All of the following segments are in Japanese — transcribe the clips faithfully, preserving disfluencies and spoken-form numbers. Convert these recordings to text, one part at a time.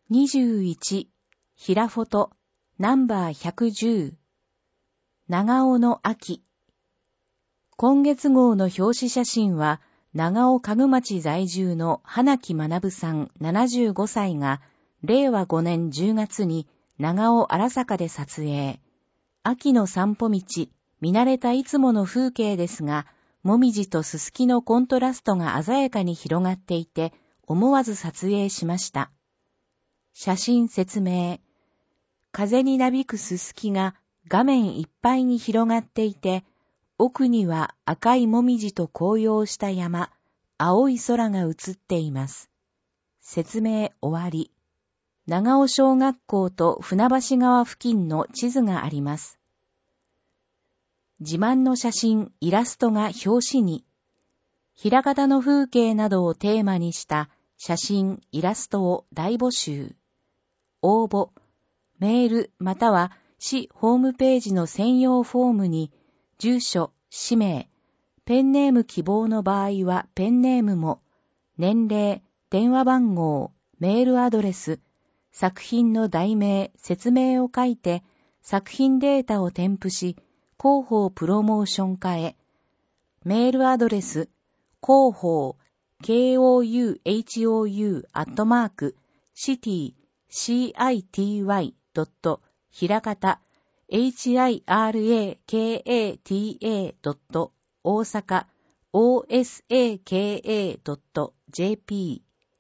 にじゅういち、ひらフォト、ナンバーひゃくじゅう、長尾の秋。今月号の表紙写真は、長尾家具町在住の花木学さんななじゅうごさいが、れいわごねんじゅうがつに長尾荒坂で撮影。秋の散歩道、見慣れたいつもの風景ですが、もみじとすすきのコントラストが鮮やかに広がっていて、思わず撮影しました。写真説明。風になびくすすきが画面いっぱいに広がっていて、奥には赤いもみじと紅葉した山、青い空が映っています。説明終わり。長尾小学校と船橋川付近の地図があります。自慢の写真、イラストが表紙に。枚方の風景などをテーマにした写真、イラストを大募集。応募、メールまたは市ホームページの専用フォームに、住所、氏名、ペンネーム希望の場合はペンネームも、年齢、電話番号、メールアドレス、作品の題名、説明を書いて、作品データを添付し、広報プロモーション課へ。メールアドレス、広報、ケーオーユーエイチオーユー アットマーク、シティ、シーアイティーワイ ドット、ひらかた、エイチアイアールエーケーエーティーエー ドット、大阪、オーエスエーケーエー ドット、ジェーピ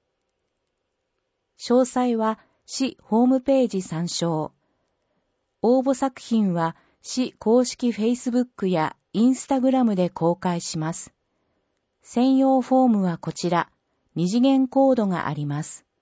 ー。詳細は市ホームページ参照。応募作品は市公式 Facebook や Instagram で公開します。専用フォームはこちら、二次元コードがあります。